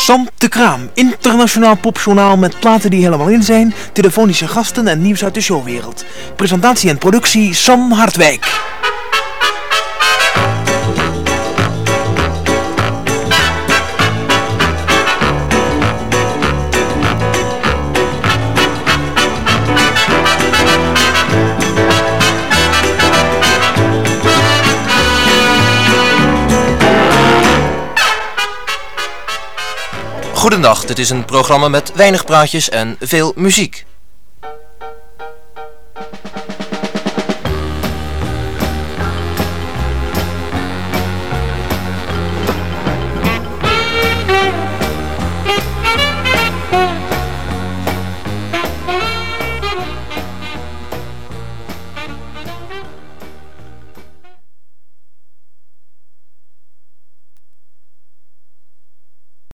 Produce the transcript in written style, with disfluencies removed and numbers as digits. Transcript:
Sam de Kraam, internationaal popjournaal met platen die helemaal in zijn, telefonische gasten en nieuws uit de showwereld. Presentatie en productie Sam Hartwijk. Goedendag, dit is een programma met weinig praatjes en veel muziek.